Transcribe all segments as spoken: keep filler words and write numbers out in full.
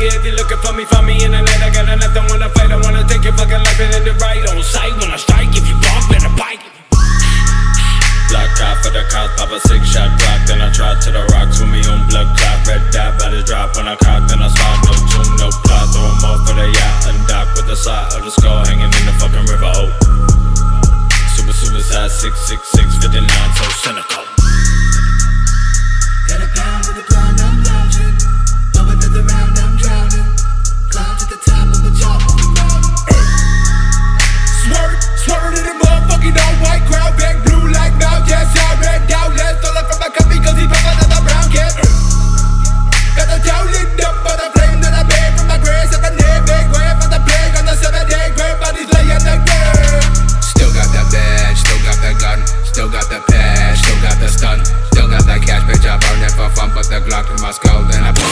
nigga, if you're looking for me, find me in the night. I got nothing, wanna fight, I wanna take your fucking life and end it right on sight. When I strike, if you walk, better bite. Block out for the cops, pop a six shot drop. Then I try to the rocks with me on blood clot. Red dot, body drop when I cock. Then I slide, no tune, no plot. Throw 'em off for the yacht and dock with the side of the skull hanging in the fucking river. Oh, super, super size six six six fifty-nine, so cynical. Got a pound on the ground, I'm lounging. Blow another round, I'm drowning. Climb to the top of a job, I'm rounding. Swerve, swerve in the motherfucking all white crowd. Back blue like now, yes, I red down. Let's stole it from my copy cause he pop another round, kid. Got the town lit up by the flame that I made from my grave. Seven day big grave for the plague on the seven day grave. Bodies laying the grave. Still got that badge, still got that gun. Still got the patch, still got the stun. Still got that cash, bitch, I burn it for fun. Put the Glock in my skull, then I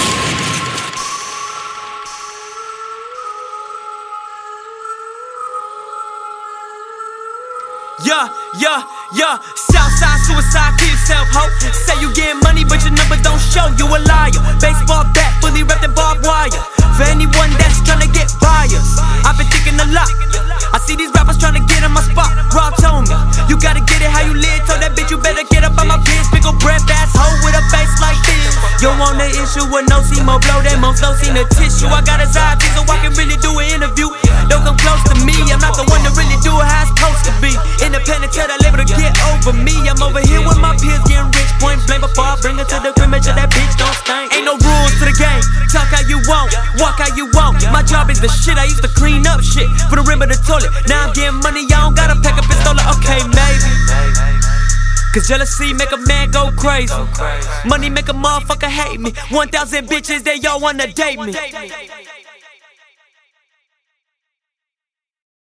Yeah, yeah, yeah. Southside suicide, kill yourself, ho. Say you getting money, but your number don't show. You a liar. Baseball bat, fully wrapped in barbed wire. For anyone that's tryna get buyers, I've been thinking a lot. I see these rappers tryna get in my spot. Rob told me, you gotta get it how you live. Told that bitch you better get up on my bitch. Pick a breath ass hoe with a face like this. You want the issue with no see more blow than most flow seen the tissue. I got his eye so I can really do an interview. Don't come close to me, I'm not the one to really do it how it's supposed to be. Independent, tell that label to get over me. I'm over here with my peers getting rich, point blank. Before I bring her to the crib, make sure that bitch don't stink. Ain't no rules to the game, talk how you want, walk how you want. My job is the shit, I used to clean up shit for the rim of the toilet. Now I'm getting money, I don't gotta pack a pistol. Okay, maybe cause jealousy make a man go crazy. Money make a motherfucker hate me. One thousand bitches, they all wanna date me.